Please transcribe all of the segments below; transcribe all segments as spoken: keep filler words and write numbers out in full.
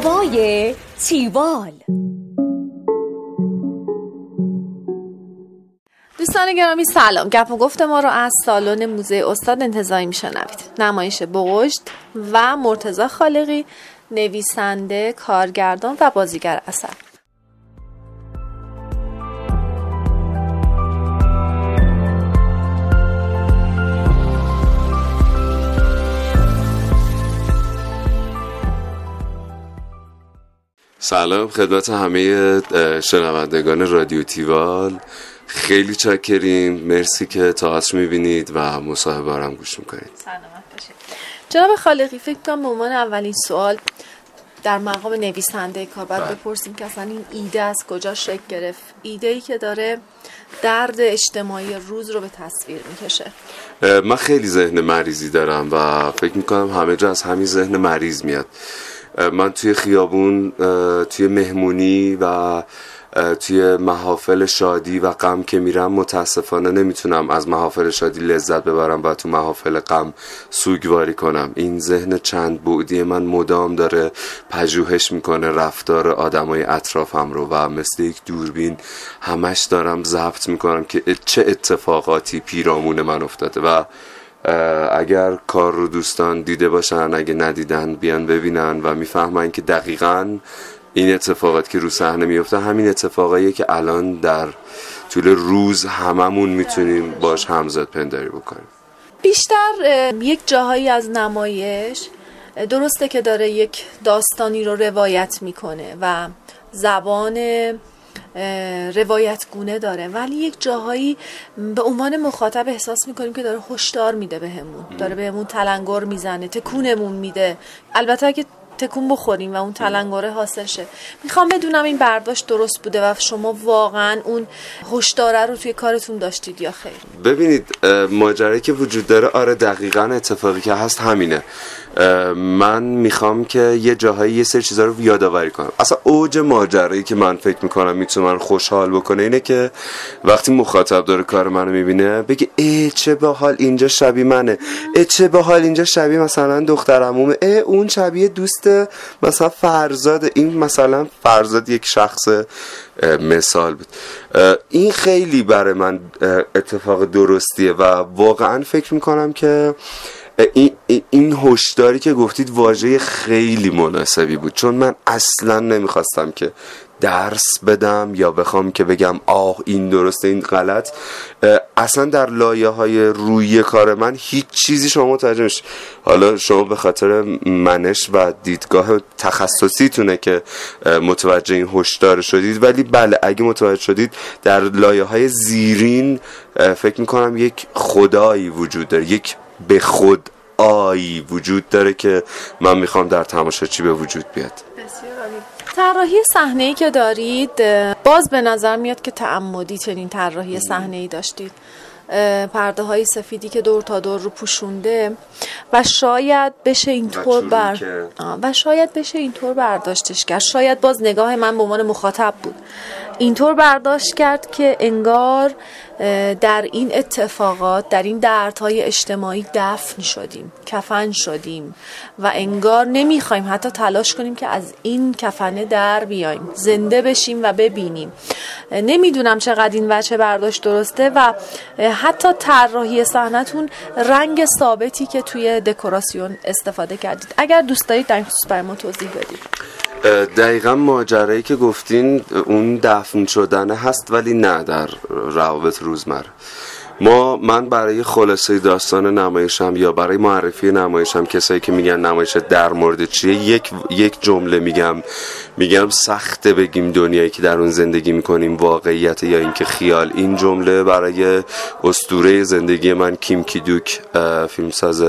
هوای تیوال. دوستان گرامی سلام. گپ و گفت ما رو از سالن موزه استاد انتزاعی میشنوید. نمایش بغشت و مرتضی خالقی، نویسنده، کارگردان و بازیگر اثر. سلام خدمت همه شنوندگان رادیو تیوال. خیلی چاکریم، مرسی که تئاتر میبینید و مصاحبه رو هم گوش میکنید. سلامت باشید. جناب خالقی، فکر کنم به عنوان اولین سوال در مقام نویسنده کار باید بپرسیم که اصلا این ایده از کجا شکل گرفت؟ ایده‌ای که داره درد اجتماعی روز رو به تصویر میکشه. من خیلی ذهن مریضی دارم و فکر میکنم همه جا از همین ذهن مریض میاد. من توی خیابون، توی مهمونی و توی محافل شادی و غم که میرم متاسفانه نمیتونم از محافل شادی لذت ببرم و تو محافل غم سوگواری کنم. این ذهن چند بعدی من مدام داره پژوهش میکنه رفتار آدمای اطرافم رو و مثل یک دوربین همش دارم ضبط میکنم که چه اتفاقاتی پیرامون من افتاده و اگر کار رو دوستان دیده باشن، اگه ندیدن بیان ببینن و میفهمن که دقیقاً این اتفاقات که رو صحنه میفته همین اتفاقاییه که الان در طول روز هممون میتونیم باش همزاد پنداری بکنیم. بیشتر یک جاهایی از نمایش درسته که داره یک داستانی رو روایت میکنه و زبان روایت گونه داره، ولی یک جاهایی به عنوان مخاطب احساس میکنیم که داره هشدار میده بهمون، داره بهمون تلنگر میزنه، تکونمون میده. البته اگه تکون بخوریم و اون تلنگره حاصل شه. میخوام بدونم این برداشت درست بوده و شما واقعا اون هشدار رو توی کارتون داشتید یا خیر؟ ببینید ماجرایی که وجود داره، آره دقیقاً اتفاقی که هست همینه. من میخوام که یه جاهایی یه سری چیزا رو یادآوری کنم. اصلا اوج ماجرایی که من فکر میکنم میتونه من خوشحال بکنه اینه که وقتی مخاطب داره کار منو میبینه بگه ای چه باحال اینجا شبیه منه، ای چه باحال اینجا شبیه مثلا دختر عمومه، ای اون شبیه دوست مثلا فرزاد، این مثلا فرزاد یک شخص مثال بود. این خیلی برای من اتفاق درستیه و واقعا فکر میکنم که این این هشداری که گفتید واژه خیلی مناسبی بود، چون من اصلا نمیخواستم که درس بدم یا بخوام که بگم آه این درسته این غلط. اصلا در لایه های روی کار من هیچ چیزی شما متوجه نمیشید. حالا شما به خاطر منش و دیدگاه تخصصیتونه که متوجه این هشدار شدید، ولی بله اگه متوجه شدید در لایه های زیرین فکر میکنم یک خدایی وجود داره، یک به خود آیی وجود داره که من میخوام در تماشاچی به وجود بیاد. طراحی صحنه‌ای که دارید باز به نظر میاد که تعمدی چنین طراحی صحنه‌ای داشتید. پرده های سفیدی که دور تا دور رو پوشونده و شاید بشه اینطور بر و شاید بشه اینطور برداشتش کرد، شاید باز نگاه من به عنوان مخاطب بود اینطور برداشت کرد که انگار در این اتفاقات، در این دردهای اجتماعی دفن شدیم، کفن شدیم و انگار نمیخوایم حتی تلاش کنیم که از این کفنه در بیایم، زنده بشیم و ببینیم. نمیدونم چقدر این وجه برداشت درسته و حتی طراحی صحنه‌تون رنگ ثابتی که توی دکوراسیون استفاده کردید. اگر دوست دارید در این خصوص برای ما توضیح بدید. دقیقا ماجرایی که گفتین اون دفن شدنه هست، ولی نه در روابط روزمره. ما من برای خلاصه داستان نمایشم یا برای معرفی نمایشم، کسایی که میگن نمایش در مورد چیه، یک یک جمله میگم میگم سخته بگیم دنیایی که در اون زندگی میکنیم واقعیت یا اینکه خیال. این جمله برای اسطوره زندگی من کیم کی دوک، فیلمساز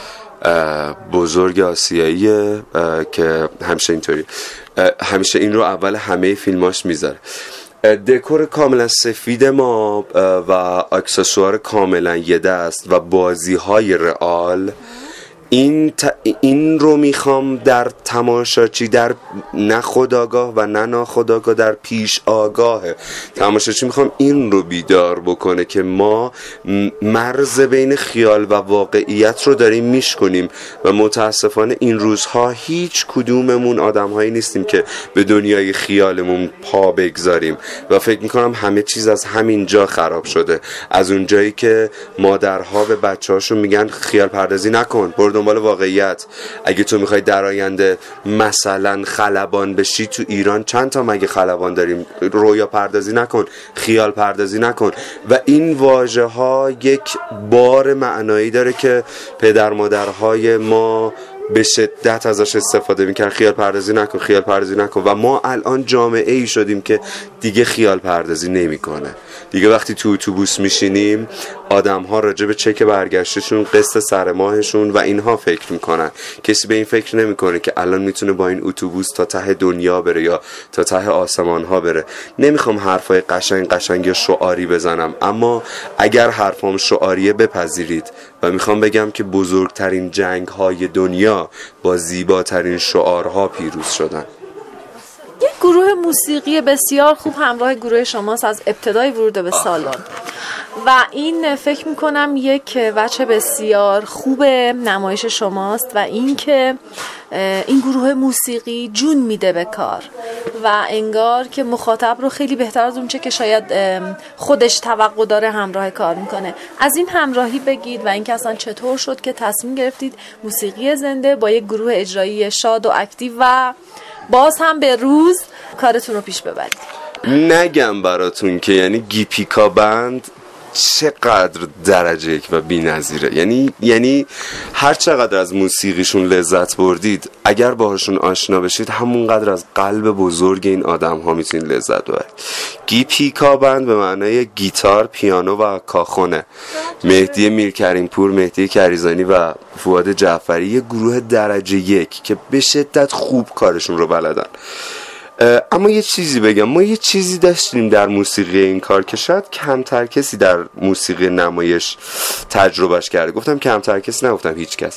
بزرگ آسیاییه که همیشه اینطوری همیشه این رو اول همه فیلماش میذاره. دکور کاملا سفید ما و اکسسوار کاملا یه دست و بازی های رئال، این, ت... این رو میخوام در تماشاچی، در نخودآگاه و نه ناخودآگاه در پیش آگاه تماشاچی میخوام این رو بیدار بکنه که ما مرز بین خیال و واقعیت رو داریم میشکنیم و متاسفانه این روزها هیچ کدوممون آدم هایی نیستیم که به دنیای خیالمون پا بگذاریم و فکر میکنم همه چیز از همین جا خراب شده. از اون جایی که مادرها به بچه هاشون میگن خیال پردازی نکن، برو دنبال واقعیت. اگه تو میخوای در آینده مثلا خلبان بشی، تو ایران چند تا مگه خلبان داریم؟ رویا پردازی نکن، خیال پردازی نکن. و این واژه ها یک بار معنایی داره که پدر مادرهای ما به شدت ازش استفاده میکنن. خیال پردازی نکن، خیال پردازی نکن. و ما الان جامعه ای شدیم که دیگه خیال پردازی نمیکنه. دیگه وقتی تو اتوبوس میشینیم آدم ها راجع به چک برگشتشون، قسط سر ماهشون و اینها فکر میکنن. کسی به این فکر نمیکنه که الان میتونه با این اتوبوس تا ته دنیا بره یا تا ته آسمان ها بره. نمیخوام حرفای قشنگ قشنگ شعاری بزنم، اما اگر حرفام شعاریه بپذیرید و میخوام بگم که بزرگترین جنگ های دنیا با زیباترین شعارها پیروز شدن. یک گروه موسیقی بسیار خوب همراه گروه شماست از ابتدای ورود به سالن و این فکر میکنم یک وجه بسیار خوب نمایش شماست و این که این گروه موسیقی جون میده به کار و انگار که مخاطب رو خیلی بهتر از اون چه که شاید خودش توقع داره همراه کار میکنه. از این همراهی بگید و اینکه اصلا چطور شد که تصمیم گرفتید موسیقی زنده با یک گروه اجرایی شاد و اکتیو و باز هم به روز کارتون رو پیش ببرید. نگم براتون که یعنی گیپیکا بند چقدر درجه یک و بی‌نظیره. یعنی یعنی هر چقدر از موسیقیشون لذت بردید، اگر باهاشون آشنا بشید همونقدر از قلب بزرگ این آدم ها میتونید لذت ببرید. گیپیکا بند به معنای گیتار، پیانو و کاخونه. مهدی میرکریمپور، مهدی کریزانی و فؤاد جعفری یه گروه درجه یک که به شدت خوب کارشون رو بلدن. اما یه چیزی بگم، ما یه چیزی داشتیم در موسیقی این کار که شاید کمتر کسی در موسیقی نمایش تجربهش کرده. گفتم کمتر کسی، نگفتم هیچ کس.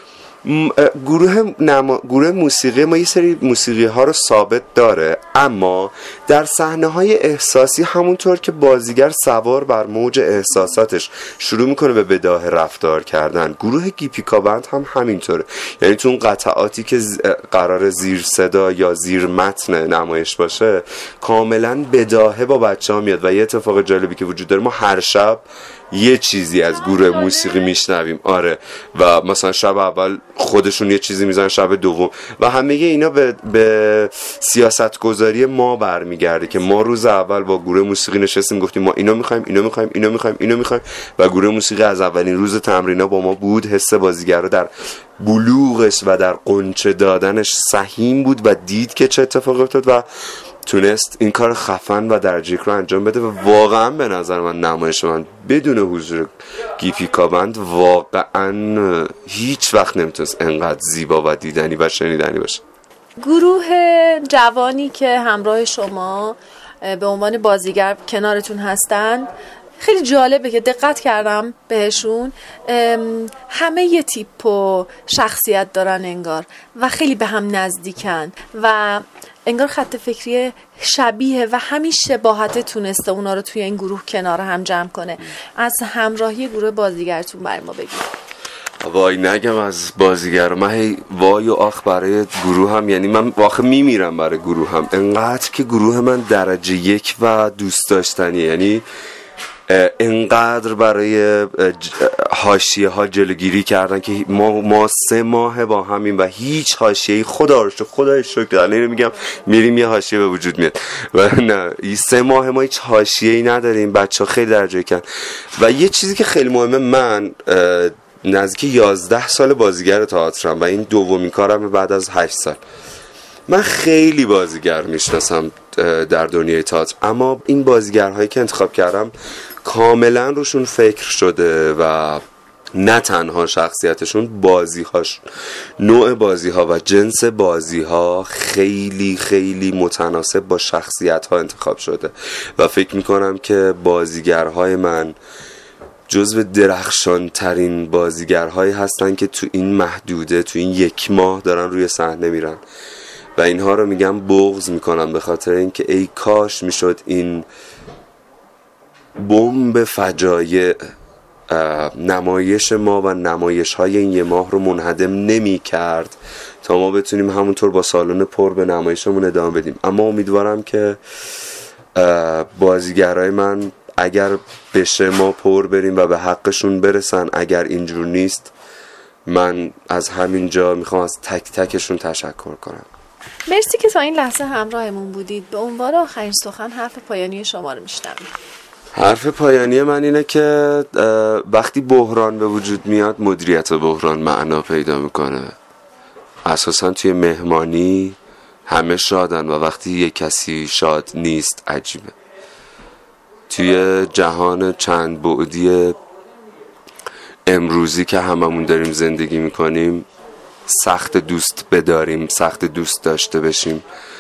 گروه, نما... گروه موسیقی ما یه سری موسیقی ها رو ثابت داره، اما در صحنه های احساسی همونطور که بازیگر سوار بر موج احساساتش شروع میکنه به بداهه رفتار کردن، گروه گیپیکا بند هم همینطوره. یعنی تو اون قطعاتی که ز... قرار زیر صدا یا زیر متن نمایش باشه کاملا بداهه با بچه ها میاد. و یه اتفاق جالبی که وجود داره، ما هر شب یه چیزی از گروه موسیقی میشنویم. آره، و مثلا شب اول خودشون یه چیزی میزنن، شب دوم، و همه اینا به, به سیاست گذاری ما برمیگرده که ما روز اول با گروه موسیقی نشستیم گفتیم ما اینو میخوایم، اینو میخوایم، اینو میخوایم، اینو میخوایم، و گروه موسیقی از اولین روز تمرینا با ما بود. حس بازیگر رو در بلوغش و در قنچه دادنش سهیم بود و دید که چه اتفاقی افتاد و تونست این کار خفن و درجه یک رو انجام بده. و واقعا به نظر من نمایش من بدون حضور گیپیکا بند واقعا هیچ وقت نمیتونست انقدر زیبا و دیدنی و شنیدنی باشه. گروه جوانی که همراه شما به عنوان بازیگر کنارتون هستن خیلی جالبه که دقت کردم بهشون، همه یه تیپ و شخصیت دارن انگار و خیلی به هم نزدیکن و انگار خط فکری شبیه و همین شباهت تونسته اونا رو توی این گروه کنار هم جمع کنه. از همراهی گروه بازیگرتون برای ما بگید. وای نگم از بازیگر، من هی وای و آخ برای گروه هم، یعنی من واقعا میمیرم برای گروه هم. انقدر که گروه من درجه یک و دوست داشتنی، یعنی انقدر برای حاشیه ها جلوگیری کردن که ما ما سه ماه با همین و هیچ حاشیه‌ای، خدا رو شکر، خدای شکر الان میگم میریم یه حاشیه به وجود میاد و نه این سه ماه ما هیچ حاشیه‌ای نداریم. بچه‌ها خیلی درجه کردن و یه چیزی که خیلی مهمه، من نزدیک یازده سال بازیگر تئاترم و این دومین کارم بعد از هشت سال. من خیلی بازیگر میشناسم در دنیای تئاتر، اما این بازیگرهایی که انتخاب کردم کاملا روشون فکر شده و نه تنها شخصیتشون، بازیهاش، نوع بازیها و جنس بازیها خیلی خیلی متناسب با شخصیت‌ها انتخاب شده و فکر میکنم که بازیگرهای من جزو درخشان ترین بازیگرهایی هستن که تو این محدوده، تو این یک ماه دارن روی صحنه میرن و اینها رو میگم بغض میکنم به خاطر اینکه ای کاش میشد این بمب فجایع نمایش ما و نمایش های این یه ماه رو منهدم نمی کرد تا ما بتونیم همونطور با سالن پر به نمایشمون ادامه بدیم. اما امیدوارم که بازیگرای من اگر بشه ما پر بریم و به حقشون برسن. اگر اینجور نیست من از همین جا میخوام از تک تکشون تشکر کنم. مرسی که تا این لحظه همراهمون بودید. به عنوان آخرین سخن حرف پایانی شما رو میشنویم. حرف پایانی من اینه که وقتی بحران به وجود میاد مدیریت بحران معنا پیدا میکنه. اساسا توی مهمانی همه شادن و وقتی یک کسی شاد نیست عجیبه. توی جهان چند بعدی امروزی که هممون داریم زندگی میکنیم سخت دوست بداریم، سخت دوست داشته بشیم،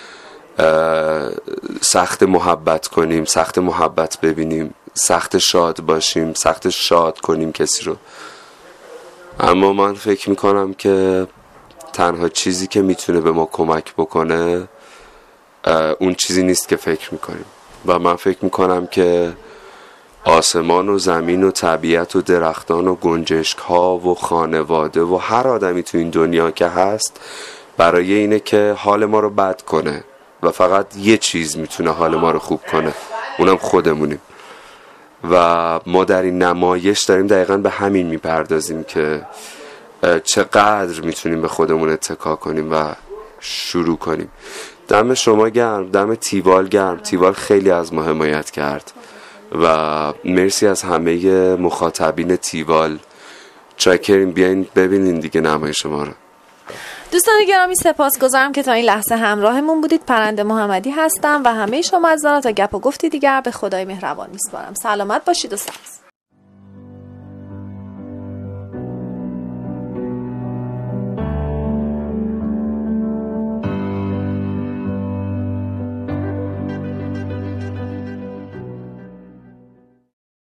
سخت محبت کنیم، سخت محبت ببینیم، سخت شاد باشیم، سخت شاد کنیم کسی رو. اما من فکر میکنم که تنها چیزی که میتونه به ما کمک بکنه اون چیزی نیست که فکر میکنیم و من فکر میکنم که آسمان و زمین و طبیعت و درختان و گنجشک ها و خانواده و هر آدمی تو این دنیا که هست برای اینه که حال ما رو بد کنه و فقط یه چیز میتونه حال ما رو خوب کنه، اونم خودمونیم. و ما در این نمایش داریم دقیقاً به همین میپردازیم که چقدر میتونیم به خودمون اتکا کنیم و شروع کنیم. دم شما گرم، دم تیوال گرم. تیوال خیلی از ما حمایت کرد و مرسی از همه مخاطبین تیوال. چاکریم، بیاین ببینین دیگه نمایش ما رو. دوستان گرامی سپاسگزارم که تا این لحظه همراهمون بودید. پرنده محمدی هستم و همه شما عزیزان تا گپ و گفتی دیگر به خدای مهربان میسپارم. سلامت باشید و سبز.